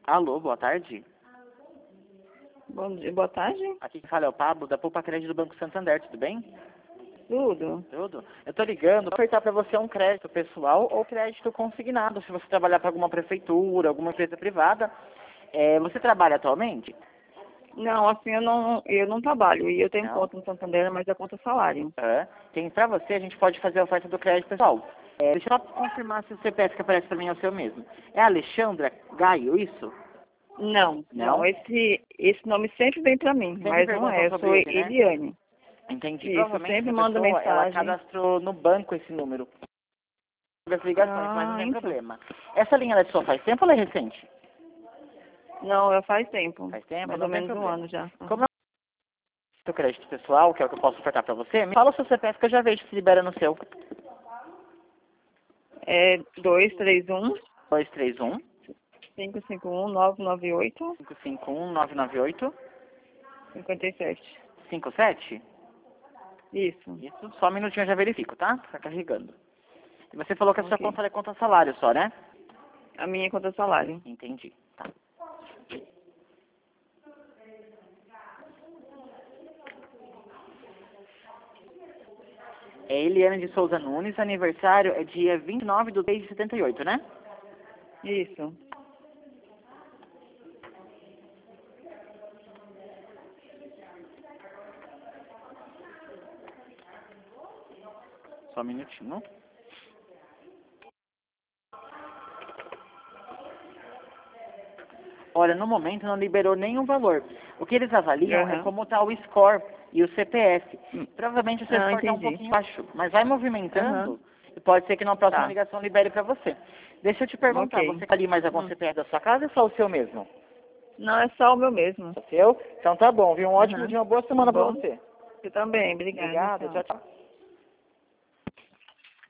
Alô, boa tarde. Bom dia, boa tarde. Aqui que fala é o Pablo, da Poupa Crédito do Banco Santander, tudo bem? Tudo. Tudo. Eu tô ligando para ofertar para você um crédito pessoal ou crédito consignado, se você trabalhar para alguma prefeitura, alguma empresa privada. Você trabalha atualmente? Não, assim, eu não trabalho. E eu tenho Não. conta no Santander, mas é conta salário. Tem para você, a gente pode fazer a oferta do crédito pessoal. Deixa eu só confirmar se o CPF que aparece para mim é o seu mesmo. É Alexandra Gaio, isso? Não, Não? esse nome sempre vem pra mim, Sempre mas não perguntam é. Eu sobre sou ele, né? Eliane. Entendi. Isso, Provavelmente sempre essa mando pessoa, ela mensagem. cadastrou no banco esse número. Das ligações, mas não tem Então. problema. Essa linha ela é sua faz tempo ou ela é recente? Não, faz tempo. Faz tempo? Mais Não ou tem menos um problema. ano já. Como é o seu crédito pessoal, que é o que eu posso ofertar pra você, me fala o seu CPF que eu já vejo se libera no seu. É 231 231 551 998 551 998 57. 57. Isso. Isso, só um minutinho eu já verifico, tá? Tá carregando. E você falou que a sua Ok. conta é conta salário só, né? A minha conta salário. Entendi. Tá. É Eliane de Souza Nunes, aniversário é dia 29/3/78, né? Isso. Só um minutinho. Olha, no momento não liberou nenhum valor. O que eles avaliam é Aham. como está o score e o CPF. Provavelmente o seu score está um Entendi. pouquinho baixo, mas vai movimentando Aham. e pode ser que na próxima Tá. ligação libere para você. Deixa eu te perguntar, Ok. você quer ali mais algum CPF da sua casa ou só o seu mesmo? Não, é só o meu mesmo. O seu? Então tá bom, viu? Um ótimo Aham. dia, uma boa Tá semana para bom? você. Você também. Obrigada. Obrigado, Tchau. tchau, tchau.